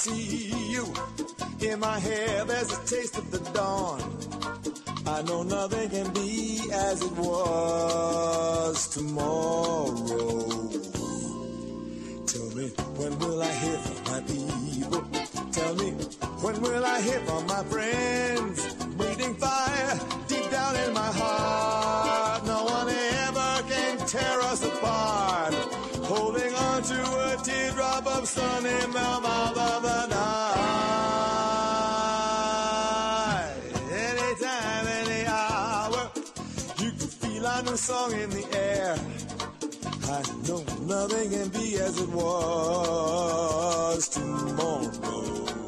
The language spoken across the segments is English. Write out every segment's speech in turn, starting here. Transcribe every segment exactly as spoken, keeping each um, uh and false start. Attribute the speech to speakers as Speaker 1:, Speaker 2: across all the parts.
Speaker 1: see you. In my hair there's a taste of the dawn. I know nothing can be as it was tomorrow. Tell me, when will I hear from my people? Tell me, when will I hear from my friends? Breathing fire deep down in my heart. No one ever can tear us apart. Holding on to a teardrop of sun in the mouth of the night. Anytime, any hour, you can feel a new song in the air. I know nothing can be as it was tomorrow.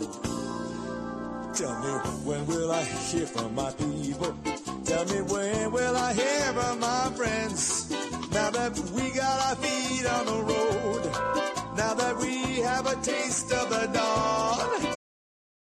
Speaker 1: Tell me, when will I hear from my people? Tell me, when will I hear from my friends? Now that we got our feet on the road, now that we have a taste of the dawn,